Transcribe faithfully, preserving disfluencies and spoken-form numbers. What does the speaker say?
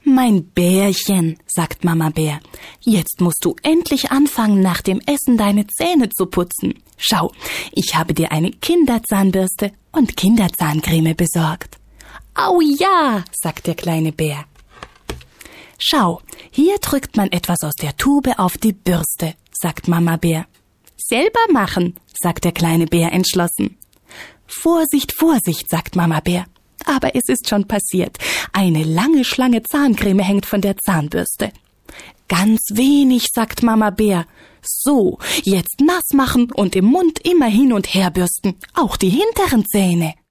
Mein Bärchen, sagt Mama Bär, jetzt musst du endlich anfangen, nach dem Essen deine Zähne zu putzen. Schau, ich habe dir eine Kinderzahnbürste und Kinderzahncreme besorgt. Au ja, sagt der kleine Bär. Schau, hier drückt man etwas aus der Tube auf die Bürste, sagt Mama Bär. Selber machen, sagt der kleine Bär entschlossen. Vorsicht, Vorsicht, sagt Mama Bär. Aber es ist schon passiert. Eine lange Schlange Zahncreme hängt von der Zahnbürste. Ganz wenig, sagt Mama Bär. So, jetzt nass machen und im Mund immer hin und her bürsten, auch die hinteren Zähne.